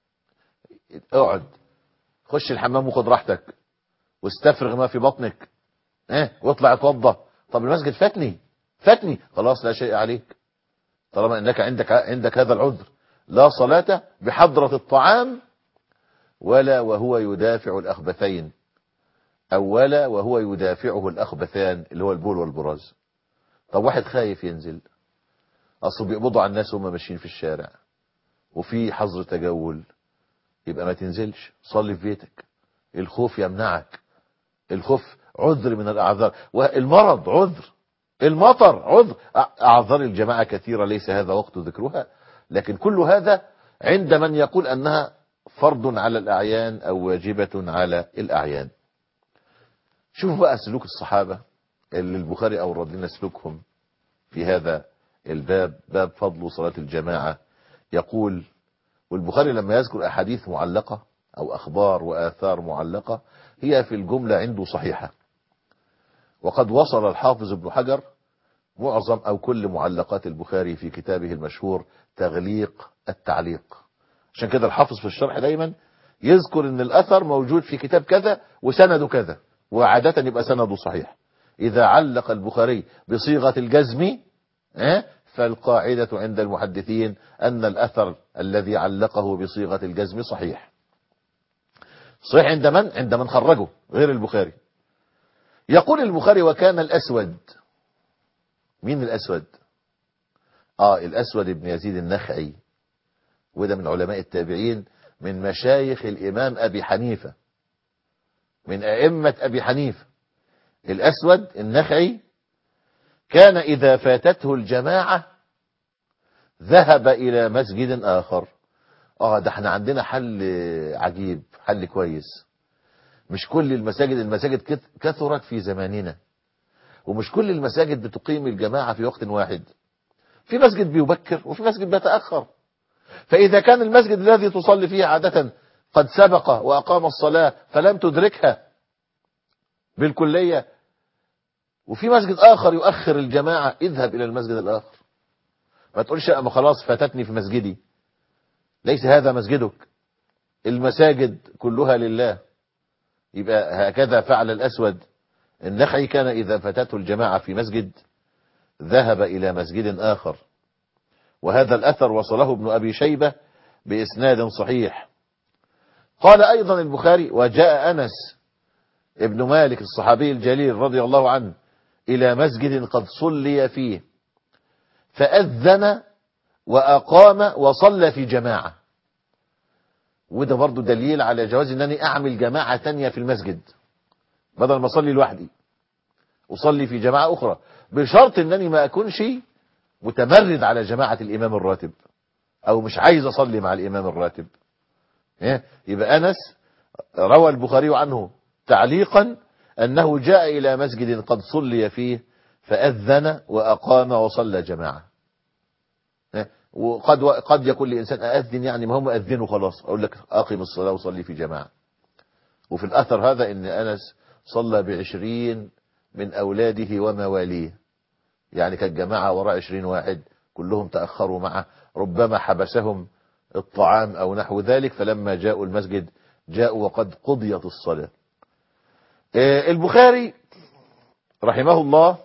اقعد خش الحمام وخد راحتك واستفرغ ما في بطنك، اه واطلع اتوضى. طب المسجد فاتني فاتني خلاص لا شيء عليك، طالما انك عندك عندك هذا العذر. لا صلاة بحضرة الطعام ولا وهو يدافع الاخبثين، او ولا وهو يدافعه الاخبثان اللي هو البول والبراز. طب واحد خايف ينزل، اصل بيقبضوا على الناس وهم ماشيين في الشارع وفي حظر تجول، يبقى ما تنزلش، صلي في بيتك. الخوف يمنعك، الخوف عذر من الاعذار، والمرض عذر، المطر عذر. اعذار الجماعة كثيرة ليس هذا وقت ذكرها، لكن كل هذا عند من يقول انها فرض على الاعيان او واجبة على الاعيان. شوفوا بقى سلوك الصحابة اللي البخاري اورد لنا سلوكهم في هذا الباب، باب فضل صلاة الجماعة. يقول، والبخاري لما يذكر أحاديث معلقة أو أخبار وآثار معلقة هي في الجملة عنده صحيحة، وقد وصل الحافظ ابن حجر معظم أو كل معلقات البخاري في كتابه المشهور تغليق التعليق. عشان كده الحافظ في الشرح دايما يذكر ان الأثر موجود في كتاب كذا وسنده كذا، وعادة يبقى سنده صحيح. إذا علق البخاري بصيغة الجزم فالقاعدة عند المحدثين أن الأثر الذي علقه بصيغة الجزم صحيح. صحيح عند من؟ عند من خرجه غير البخاري. يقول البخاري وكان الأسود. مين الأسود؟ آه الأسود ابن يزيد النخعي، وده من علماء التابعين، من مشايخ الإمام أبي حنيفة، من أئمة أبي حنيفة. الأسود النخعي كان إذا فاتته الجماعة ذهب إلى مسجد آخر. آه ده احنا عندنا حل عجيب، حل كويس. مش كل المساجد المساجد كثرت في زماننا، ومش كل المساجد بتقيم الجماعة في وقت واحد. في مسجد بيبكر وفي مسجد بيتأخر. فإذا كان المسجد الذي تصلي فيه عادة قد سبق وأقام الصلاة فلم تدركها بالكلية، وفي مسجد آخر يؤخر الجماعة، اذهب إلى المسجد الآخر. ما تقولش أما خلاص فاتتني في مسجدي، ليس هذا مسجدك، المساجد كلها لله. يبقى هكذا فعل الأسود النخعي، كان إذا فاتته الجماعة في مسجد ذهب إلى مسجد آخر. وهذا الأثر وصله ابن أبي شيبة بإسناد صحيح. قال أيضا البخاري وجاء أنس ابن مالك الصحابي الجليل رضي الله عنه إلى مسجد قد صلي فيه فأذن وأقام وصلى في جماعة. وده برضو دليل على جواز أنني أعمل جماعة تانية في المسجد بدل ما أصلي لوحدي، أصلي في جماعة أخرى، بشرط أنني ما أكونش متمرد على جماعة الإمام الراتب أو مش عايز أصلي مع الإمام الراتب. يبقى أنس روى البخاري عنه تعليقا أنه جاء إلى مسجد قد صلي فيه فأذن وأقام وصلى جماعة. وقد قد يقول لإنسان أأذن يعني ما هم أذنوا خلاص، أقول لك أقم الصلاة وصلي في جماعة. وفي الأثر هذا إن أنس صلى بعشرين من أولاده ومواليه. يعني كانت جماعة وراء عشرين واحد كلهم تأخروا معه، ربما حبسهم الطعام أو نحو ذلك، فلما جاءوا المسجد جاءوا وقد قضيت الصلاة. البخاري رحمه الله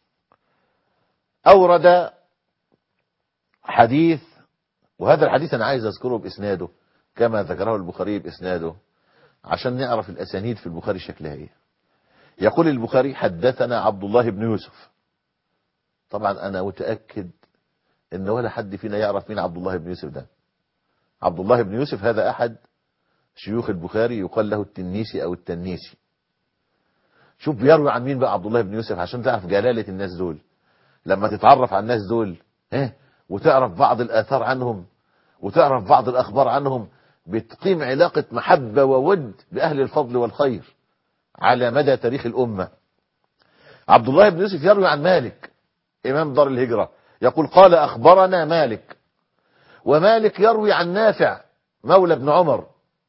أورد حديث، وهذا الحديث أنا عايز أذكره بإسناده كما ذكره البخاري بإسناده عشان نعرف الأسانيد في البخاري شكلها إيه. يقول البخاري حدثنا عبد الله بن يوسف. طبعا أنا متأكد إن ولا حد فينا يعرف مين عبد الله بن يوسف ده. عبد الله بن يوسف هذا أحد شيوخ البخاري، يقال له التنيسي أو التنيسي. شوف بيروي عن مين بقى عبد الله بن يوسف عشان تعرف جلالة الناس دول. لما تتعرف على الناس دول ها وتعرف بعض الآثار عنهم وتعرف بعض الأخبار عنهم، بتقيم علاقة محبة وود بأهل الفضل والخير على مدى تاريخ الأمة. عبد الله بن يوسف يروي عن مالك إمام دار الهجرة، يقول قال أخبرنا مالك، ومالك يروي عن نافع مولى ابن عمر،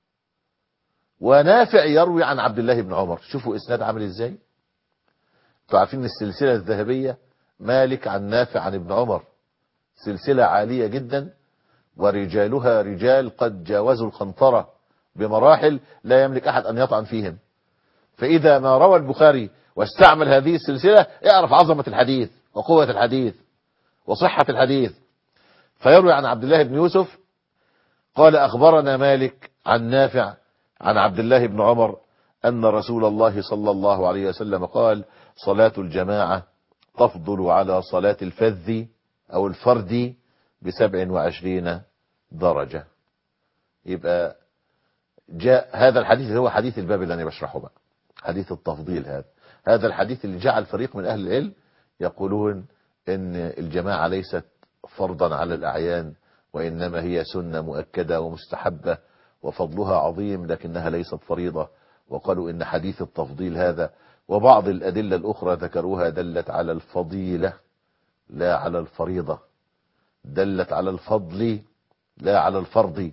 ونافع يروي عن عبد الله بن عمر. شوفوا إسناد عامل إزاي. انتوا عارفين السلسلة الذهبية مالك عن نافع عن ابن عمر سلسلة عالية جدا، ورجالها رجال قد جاوزوا القنطرة بمراحل لا يملك أحد أن يطعن فيهم. فإذا ما روى البخاري واستعمل هذه السلسلة اعرف عظمة الحديث وقوة الحديث وصحة الحديث. فيروي عن عبد الله بن يوسف قال أخبرنا مالك عن نافع عن عبد الله بن عمر أن رسول الله صلى الله عليه وسلم قال صلاة الجماعة تفضل على صلاة الفذ أو الفرد بسبع وعشرين درجة. يبقى جاء هذا الحديث اللي هو حديث الباب اللي أنا بشرحه بقى، حديث التفضيل. هذا هذا الحديث اللي جعل فريق من أهل العلم يقولون إن الجماعة ليست فرضا على الأعيان، وإنما هي سنة مؤكدة ومستحبة وفضلها عظيم لكنها ليست فريضة. وقالوا إن حديث التفضيل هذا وبعض الأدلة الأخرى ذكروها دلت على الفضيلة لا على الفريضة، دلت على الفضل لا على الفرض.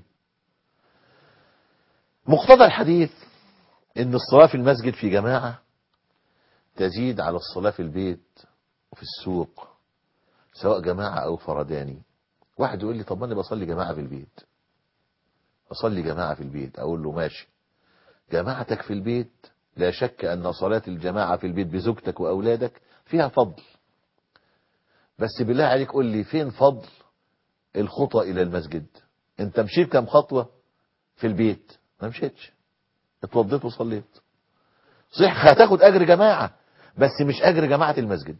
مقتضى الحديث إن الصلاة في المسجد في جماعة تزيد على الصلاة في البيت وفي السوق سواء جماعة أو فرداني. واحد يقول لي طب أنا بصلي جماعة في البيت، بصلي جماعة في البيت. أقول له ماشي، جماعتك في البيت لا شك أن صلاة الجماعة في البيت بزوجتك وأولادك فيها فضل، بس بالله عليك قول لي فين فضل الخطى إلى المسجد؟ أنت مشيت كم خطوة في البيت؟ ما مشيتش، اتوضيت وصليت. صح هتاخد أجر جماعة بس مش أجر جماعة المسجد،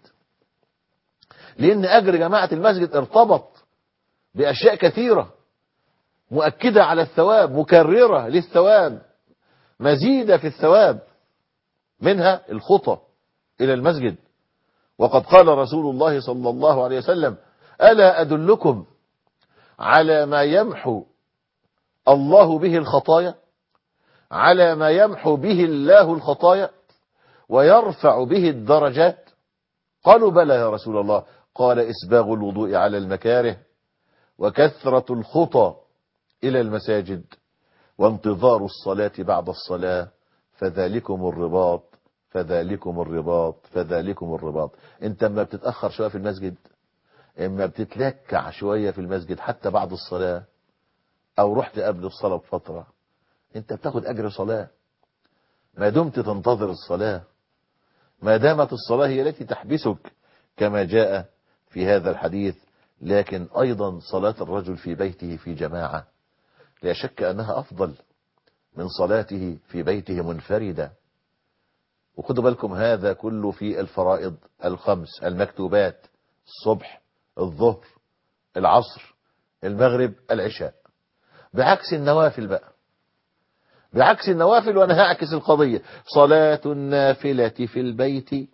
لأن أجر جماعة المسجد ارتبط بأشياء كثيرة مؤكدة على الثواب، مكررة للثواب، مزيدة في الثواب، منها الخطى إلى المسجد. وقد قال رسول الله صلى الله عليه وسلم ألا أدلكم على ما يمحو الله به الخطايا، على ما يمحو به الله الخطايا ويرفع به الدرجات؟ قالوا بلى يا رسول الله. قال إسباغ الوضوء على المكاره، وكثرة الخطى إلى المساجد، وانتظار الصلاة بعد الصلاة، فذلكم الرباط فذلكم الرباط فذلكم الرباط. انت اما بتتأخر شوية في المسجد، اما بتتلكع شوية في المسجد حتى بعد الصلاة، او رحت قبل الصلاة بفترة، انت بتاخد اجر صلاة ما دمت تنتظر الصلاة، ما دامت الصلاة هي التي تحبسك كما جاء في هذا الحديث. لكن ايضا صلاة الرجل في بيته في جماعة لا شك انها افضل من صلاته في بيته منفردة. وخدوا بالكم هذا كله في الفرائض الخمس المكتوبات: الصبح، الظهر، العصر، المغرب، العشاء. بعكس النوافل بقى، بعكس النوافل، وانا هعكس القضية. صلاة النافلة في البيت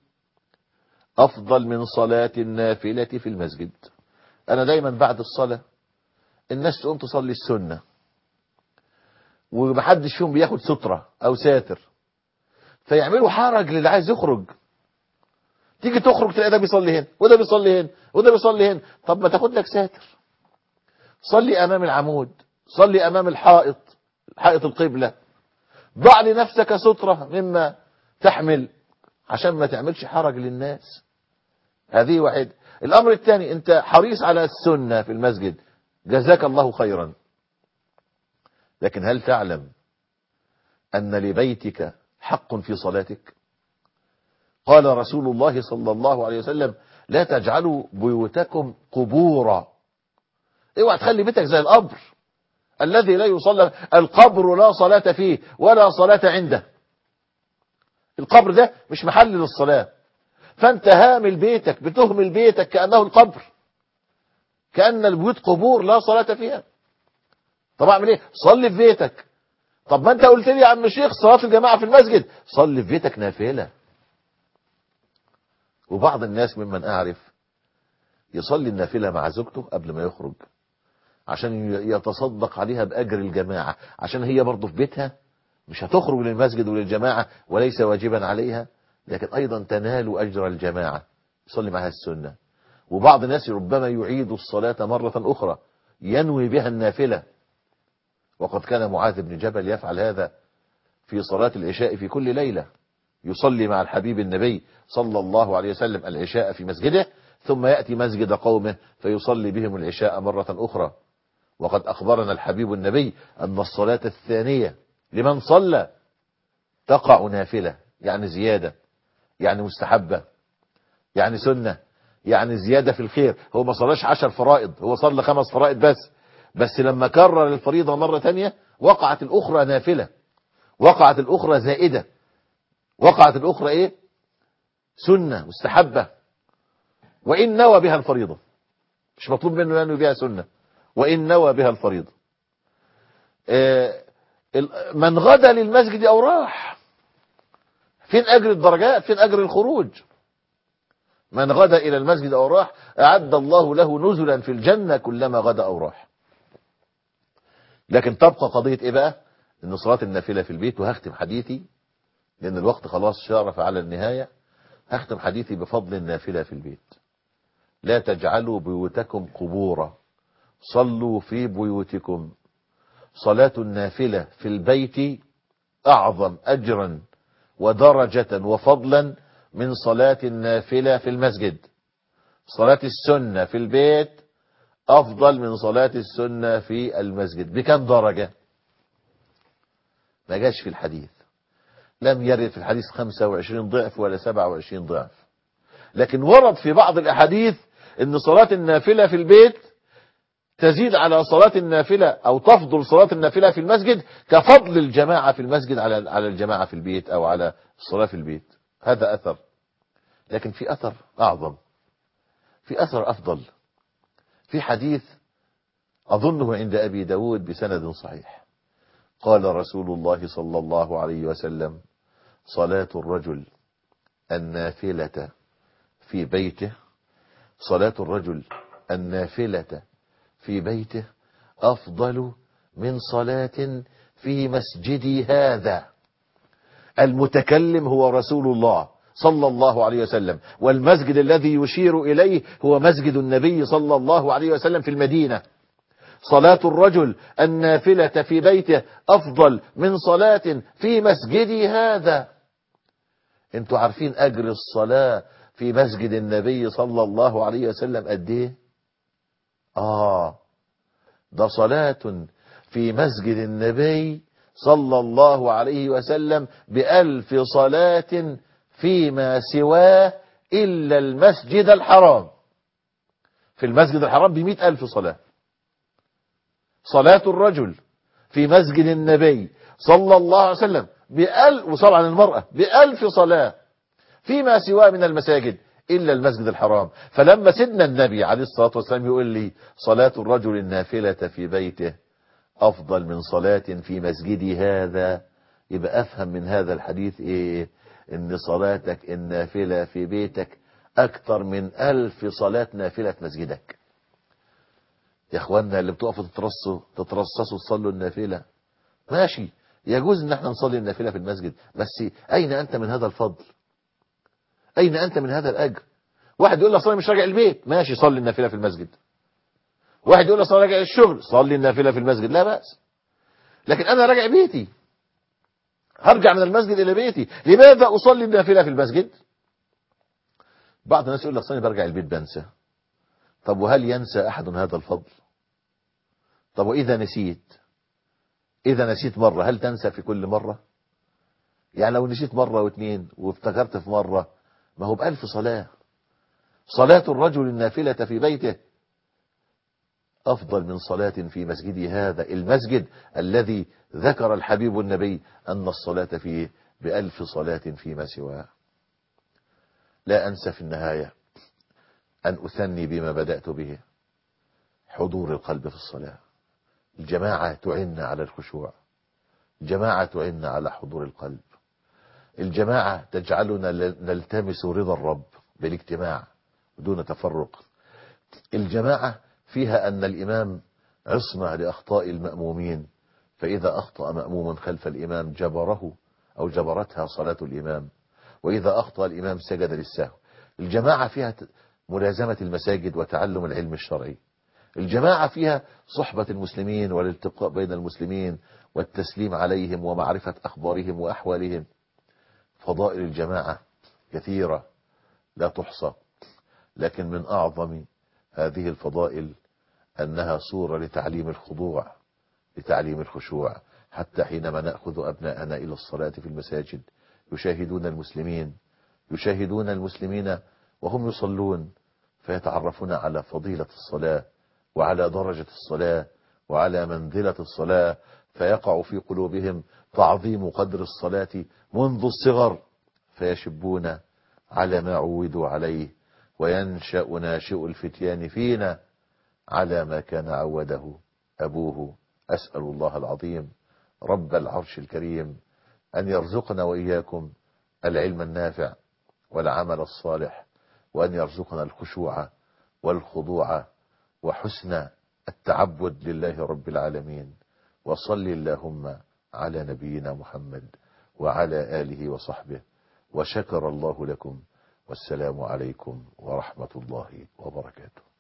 افضل من صلاة النافلة في المسجد. انا دايما بعد الصلاة الناس تقوم تصلي السنة، ومحدش فيهم بياخد سترة او ساتر، فيعملوا حرج للي عايز يخرج. تيجي تخرج تلاقي ده بيصلي هنا وده بيصلي هنا وده بيصلي هنا. طب ما تاخد لك ساتر، صلي امام العمود، صلي امام الحائط، حائط القبلة، ضع لنفسك سترة مما تحمل عشان ما تعملش حرج للناس. هذه واحد. الأمر الثاني، أنت حريص على السنة في المسجد، جزاك الله خيرا. لكن هل تعلم أن لبيتك حق في صلاتك؟ قال رسول الله صلى الله عليه وسلم لا تجعلوا بيوتكم قبورا. اوعى تخلي بيتك زي القبر الذي لا يصلى. القبر لا صلاة فيه ولا صلاة عنده. القبر ده مش محل للصلاة، فانت هامل بيتك، بتهمل بيتك كأنه القبر، كأن البيوت قبور لا صلاة فيها. طب اعمل ايه؟ صلي في بيتك. طب ما انت قلت لي يا عم الشيخ صلاة الجماعة في المسجد، صلي في بيتك نافلة. وبعض الناس ممن اعرف يصلي النافلة مع زوجته قبل ما يخرج عشان يتصدق عليها بأجر الجماعة، عشان هي برضه في بيتها مش هتخرج للمسجد وللجماعة وليس واجبا عليها، لكن أيضا تنال أجر الجماعة، يصلي معها السنة. وبعض الناس ربما يعيد الصلاة مرة أخرى ينوي بها النافلة، وقد كان معاذ بن جبل يفعل هذا في صلاة العشاء في كل ليلة، يصلي مع الحبيب النبي صلى الله عليه وسلم العشاء في مسجده، ثم يأتي مسجد قومه فيصلي بهم العشاء مرة أخرى. وقد أخبرنا الحبيب النبي أن الصلاة الثانية لمن صلى تقع نافلة، يعني زيادة، يعني مستحبة، يعني سنة، يعني زيادة في الخير. هو ما صلاش عشر فرائض، هو صلى خمس فرائض بس بس لما كرر الفريضة مرة تانية وقعت الأخرى نافلة، وقعت الأخرى زائدة، وقعت الأخرى إيه؟ سنة مستحبة، وإن نوى بها الفريضة، مش مطلوب منه ينوي بها سنة، وإن نوى بها الفريضة. من غدا للمسجد أو راح، فين أجر الدرجات؟ فين أجر الخروج؟ من غدا إلى المسجد أو راح أعد الله له نزلا في الجنة كلما غدا أو راح. لكن تبقى قضية إيه بقى؟ إن صلاة النافلة في البيت. وهختم حديثي لأن الوقت خلاص شارف على النهاية. هختم حديثي بفضل النافلة في البيت. لا تجعلوا بيوتكم قبورا، صلوا في بيوتكم. صلاة النافلة في البيت أعظم أجرا ودرجة وفضلا من صلاة النافلة في المسجد. صلاة السنة في البيت أفضل من صلاة السنة في المسجد. بكم درجة؟ ما جاش في الحديث، لم يرد في الحديث خمسة وعشرين ضعف ولا سبعة وعشرين ضعف، لكن ورد في بعض الأحاديث أن صلاة النافلة في البيت تزيد على صلاة النافلة أو تفضل صلاة النافلة في المسجد كفضل الجماعة في المسجد على على الجماعة في البيت أو على الصلاة في البيت. هذا أثر. لكن في أثر أعظم، في أثر أفضل، في حديث أظنه عند أبي داود بسند صحيح. قال رسول الله صلى الله عليه وسلم صلاة الرجل النافلة في بيته صلاة الرجل النافلة في بيته أفضل من صلاة في مسجدي هذا. المتكلم هو رسول الله صلى الله عليه وسلم، والمسجد الذي يشير إليه هو مسجد النبي صلى الله عليه وسلم في المدينة. صلاة الرجل النافلة في بيته أفضل من صلاة في مسجدي هذا. انتوا عارفين أجر الصلاة في مسجد النبي صلى الله عليه وسلم قد ايه؟ آه ده صلاة في مسجد النبي صلى الله عليه وسلم بألف صلاة فيما سواه إلا المسجد الحرام. في المسجد الحرام بمئة ألف صلاة. صلاة الرجل في مسجد النبي صلى الله عليه وسلم بألف، وطبعا المرأة بألف صلاة فيما سواه من المساجد إلا المسجد الحرام. فلما سيدنا النبي عليه الصلاة والسلام يقول لي صلاة الرجل النافلة في بيته أفضل من صلاة في مسجدي هذا، يبقى أفهم من هذا الحديث إيه؟ إن صلاتك النافلة في بيتك أكثر من ألف صلاة نافلة في مسجدك. يا أخوانا اللي بتقفوا تترصوا تترصصوا تصلوا النافلة ماشي، يجوز إن احنا نصلي النافلة في المسجد، بس أين أنت من هذا الفضل؟ أين أنت من هذا الأجر؟ واحد يقول لي أصلا مش راجع البيت، ماشي صلي النافلة في المسجد. واحد يقول لي أصلا راجع الشغل، صلي النافلة في المسجد، لا بأس. لكن أنا راجع بيتي هرجع من المسجد إلى بيتي، لماذا أصلي النافلة في المسجد؟ بعض الناس يقول لك صلي برجع البيت بنسى. طب وهل ينسى أحد هذا الفضل؟ طب وإذا نسيت، إذا نسيت مرة هل تنسى في كل مرة؟ يعني لو نسيت مرة واثنين وافتكرت في مرة، ما هو بألف صلاة. صلاة الرجل النافلة في بيته أفضل من صلاة في مسجده هذا، المسجد الذي ذكر الحبيب النبي أن الصلاة فيه بألف صلاة فيما سواه. لا أنسى في النهاية أن أثني بما بدأت به، حضور القلب في الصلاة. الجماعة تعنا على الخشوع، الجماعة تعنا على حضور القلب، الجماعة تجعلنا نلتمس رضا الرب بالاجتماع دون تفرق. الجماعة فيها أن الإمام عصمة لأخطاء المأمومين، فإذا أخطأ مأموم خلف الإمام جبره أو جبرتها صلاة الإمام، وإذا أخطأ الإمام سجد للسهو. الجماعة فيها ملازمة المساجد وتعلم العلم الشرعي. الجماعة فيها صحبة المسلمين والالتقاء بين المسلمين والتسليم عليهم ومعرفة أخبارهم وأحوالهم. فضائل الجماعة كثيرة لا تحصى، لكن من أعظم هذه الفضائل أنها صورة لتعليم الخضوع، لتعليم الخشوع، حتى حينما نأخذ أبناءنا إلى الصلاة في المساجد يشاهدون المسلمين يشاهدون المسلمين وهم يصلون، فيتعرفون على فضيلة الصلاة وعلى درجة الصلاة وعلى منزلة الصلاة، فيقع في قلوبهم تعظيم قدر الصلاة منذ الصغر، فيشبون على ما عودوا عليه، وينشأ ناشئ الفتيان فينا على ما كان عوده أبوه. أسأل الله العظيم رب العرش الكريم أن يرزقنا وإياكم العلم النافع والعمل الصالح، وأن يرزقنا الخشوع والخضوع وحسن التعبد لله رب العالمين. وصل اللهم على نبينا محمد وعلى آله وصحبه، وشكر الله لكم، والسلام عليكم ورحمة الله وبركاته.